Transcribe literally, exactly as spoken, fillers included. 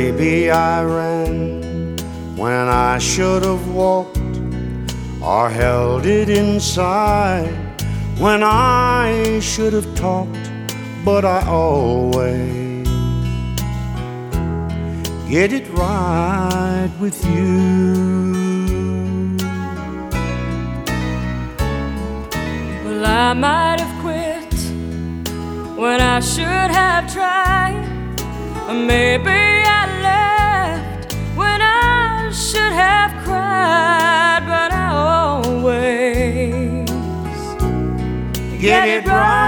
Maybe I ran when I should have walked, or held it inside when I should have talked. But I always get it right with you. Well, I might have quit when I should have tried, or maybe I left when I should have cried. But I always Get it right